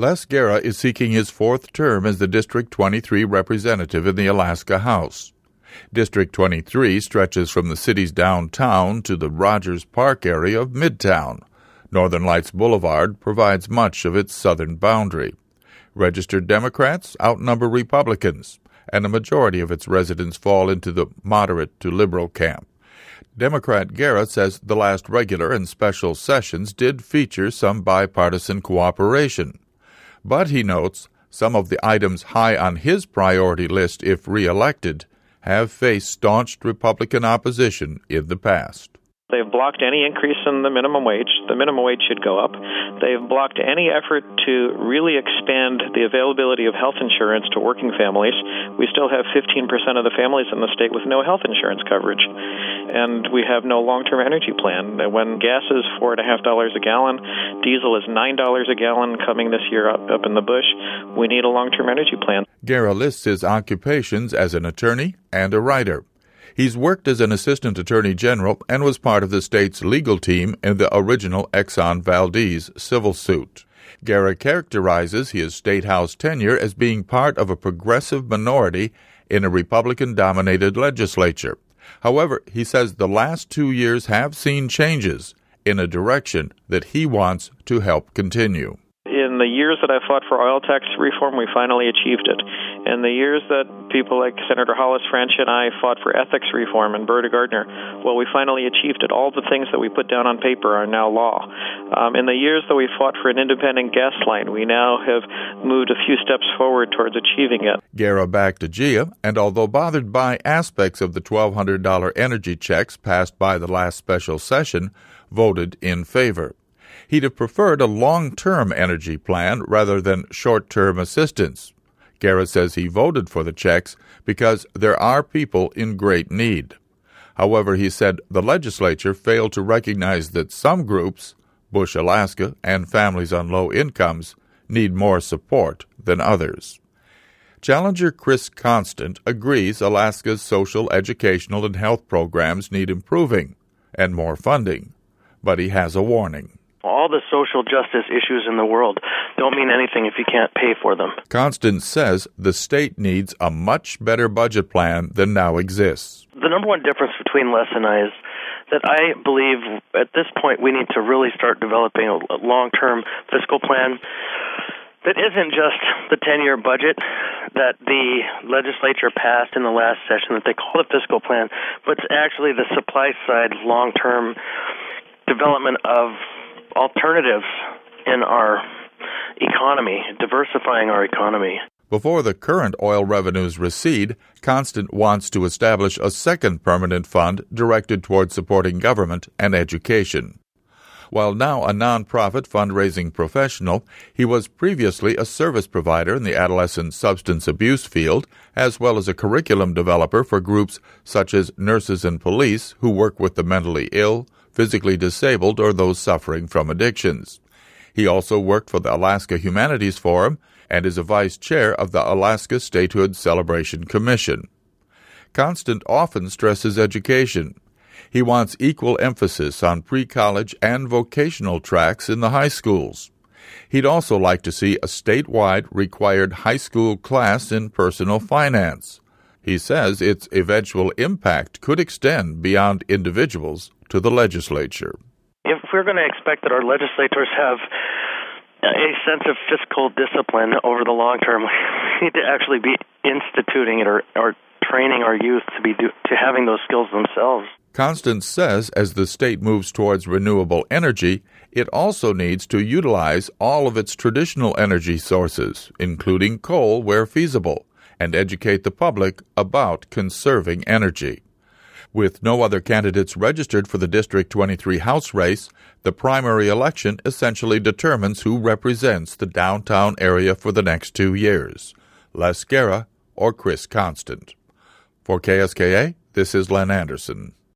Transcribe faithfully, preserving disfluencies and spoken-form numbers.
Les Guerra is seeking his fourth term as the District twenty-three representative in the Alaska House. District twenty-three stretches from the city's downtown to the Rogers Park area of Midtown. Northern Lights Boulevard provides much of its southern boundary. Registered Democrats outnumber Republicans, and a majority of its residents fall into the moderate to liberal camp. Democrat Guerra says the last regular and special sessions did feature some bipartisan cooperation. But, he notes, some of the items high on his priority list if re-elected have faced staunch Republican opposition in the past. They've blocked any increase in the minimum wage. The minimum wage should go up. They've blocked any effort to really expand the availability of health insurance to working families. We still have fifteen percent of the families in the state with no health insurance coverage. And we have no long-term energy plan. When gas is four point five dollars a gallon, diesel is nine dollars a gallon coming this year up, up in the bush, we need a long-term energy plan. Guerra lists his occupations as an attorney and a writer. He's worked as an assistant attorney general and was part of the state's legal team in the original Exxon Valdez civil suit. Guerra characterizes his state house tenure as being part of a progressive minority in a Republican-dominated legislature. However, he says the last two years have seen changes in a direction that he wants to help continue. In the years that I fought for oil tax reform, we finally achieved it. In the years that people like Senator Hollis French and I fought for ethics reform and Berta Gardner, well, we finally achieved it. All the things that we put down on paper are now law. Um, in the years that we fought for an independent gas line, we now have moved a few steps forward towards achieving it. Guerra backed Aegea, and although bothered by aspects of the twelve hundred dollars energy checks passed by the last special session, voted in favor. He'd have preferred a long-term energy plan rather than short-term assistance. Guerra says he voted for the checks because there are people in great need. However, he said the legislature failed to recognize that some groups, Bush Alaska and families on low incomes, need more support than others. Challenger Chris Constant agrees Alaska's social, educational, and health programs need improving and more funding, but he has a warning. All the social justice issues in the world don't mean anything if you can't pay for them. Constant says the state needs a much better budget plan than now exists. The number one difference between Les and I is that I believe at this point we need to really start developing a long-term fiscal plan that isn't just the ten-year budget that the legislature passed in the last session that they call the fiscal plan, but it's actually the supply-side long-term development of alternatives in our economy, diversifying our economy. Before the current oil revenues recede, Constant wants to establish a second permanent fund directed toward supporting government and education. While now a nonprofit fundraising professional, he was previously a service provider in the adolescent substance abuse field, as well as a curriculum developer for groups such as Nurses and Police who work with the mentally ill, physically disabled, or those suffering from addictions. He also worked for the Alaska Humanities Forum and is a vice chair of the Alaska Statehood Celebration Commission. Constant often stresses education. He wants equal emphasis on pre-college and vocational tracks in the high schools. He'd also like to see a statewide required high school class in personal finance. He says its eventual impact could extend beyond individuals to the legislature. If we're going to expect that our legislators have a sense of fiscal discipline over the long term, we need to actually be instituting it or, or training our youth to be do, to having those skills themselves. Constance says as the state moves towards renewable energy, it also needs to utilize all of its traditional energy sources, including coal where feasible, and educate the public about conserving energy. With no other candidates registered for the District twenty-three House race, the primary election essentially determines who represents the downtown area for the next two years, Les Guerra or Chris Constant. For K S K A, this is Len Anderson.